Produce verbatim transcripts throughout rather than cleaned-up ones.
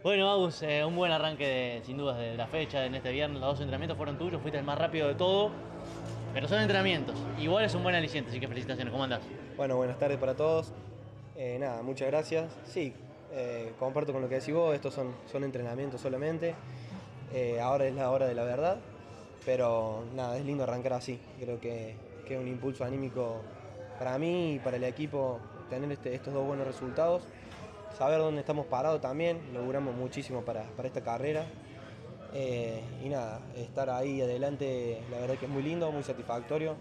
Bueno, Agus, eh, un buen arranque de- sin dudas de la fecha en este viernes. Los dos entrenamientos fueron tuyos, fuiste el más rápido de todo, pero son entrenamientos. Igual es un buen aliciente, así que felicitaciones. ¿Cómo andás? Bueno, buenas tardes para todos. Eh, nada, muchas gracias. Sí, eh, comparto con lo que decís vos, estos son, son entrenamientos solamente. Eh, ahora es la hora de la verdad, pero nada, es lindo arrancar así. Creo que, que es un impulso anímico para mí y para el equipo tener este- estos dos buenos resultados. Saber dónde estamos parados también, logramos muchísimo para, para esta carrera. Eh, y nada, estar ahí adelante, la verdad que es muy lindo, muy satisfactorio.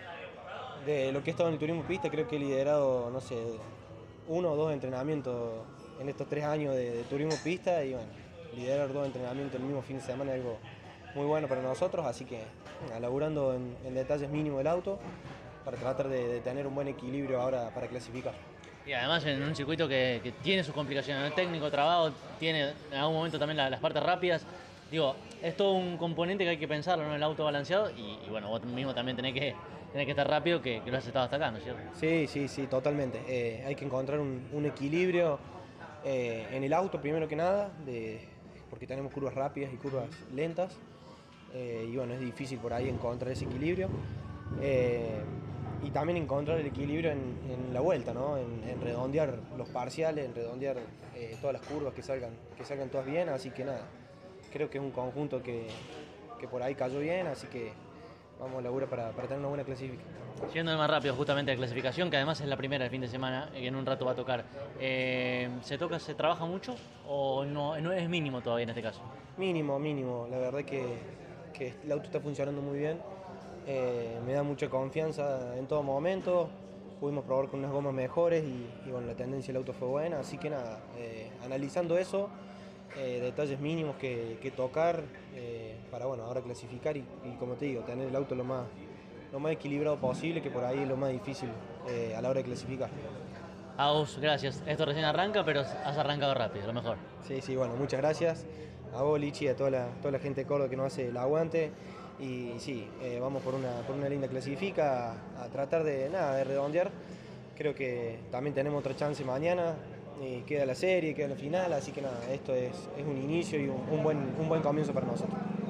De lo que he estado en el turismo pista, creo que he liderado, no sé, uno o dos entrenamientos en estos tres años de, de turismo pista y bueno, liderar dos entrenamientos el mismo fin de semana es algo muy bueno para nosotros, así que nada, laburando en, en detalles mínimos del auto para tratar de, de tener un buen equilibrio ahora para clasificar. Y además en un circuito que, que tiene sus complicaciones, el técnico, trabajo, tiene en algún momento también la- las partes rápidas. Digo, es todo un componente que hay que pensarlo, ¿no? El auto balanceado y, y bueno, vos mismo también tenés que, tenés que estar rápido, que, que lo has estado hasta acá, ¿no es cierto? Sí, sí, sí, totalmente. Eh, hay que encontrar un, un equilibrio eh, en el auto primero que nada, de, porque tenemos curvas rápidas y curvas lentas. Eh, y bueno, es difícil por ahí encontrar ese equilibrio. Eh, y también encontrar el equilibrio en, en la vuelta, ¿no? En, en redondear los parciales, en redondear eh, todas las curvas que salgan, que salgan todas bien. Así que nada, creo que es un conjunto que, que por ahí cayó bien, así que vamos a laburar para, para tener una buena clasificación. Siendo el más rápido justamente de clasificación, que además es la primera del fin de semana, que en un rato va a tocar. Eh, ¿Se toca, se trabaja mucho o no, no es mínimo todavía en este caso? Mínimo, mínimo. La verdad que, que el auto está funcionando muy bien. Eh, me da mucha confianza en todo momento. Pudimos probar con unas gomas mejores y, y bueno, la tendencia del auto fue buena. Así que nada, eh, analizando eso, eh, detalles mínimos que, que tocar eh, para bueno, ahora clasificar y, y como te digo, tener el auto lo más, lo más equilibrado posible, que por ahí es lo más difícil eh, a la hora de clasificar. Aus, gracias. Esto recién arranca, pero has arrancado rápido, lo mejor. Sí, sí, bueno, muchas gracias a vos, Lichi, a toda la, toda la gente de Córdoba que nos hace el aguante. Y sí, eh, vamos por una, por una linda clasifica, a, a tratar de nada, de redondear. Creo que también tenemos otra chance mañana. Y queda la serie, queda la final, así que nada, esto es, es un inicio y un, un buen, un buen comienzo para nosotros.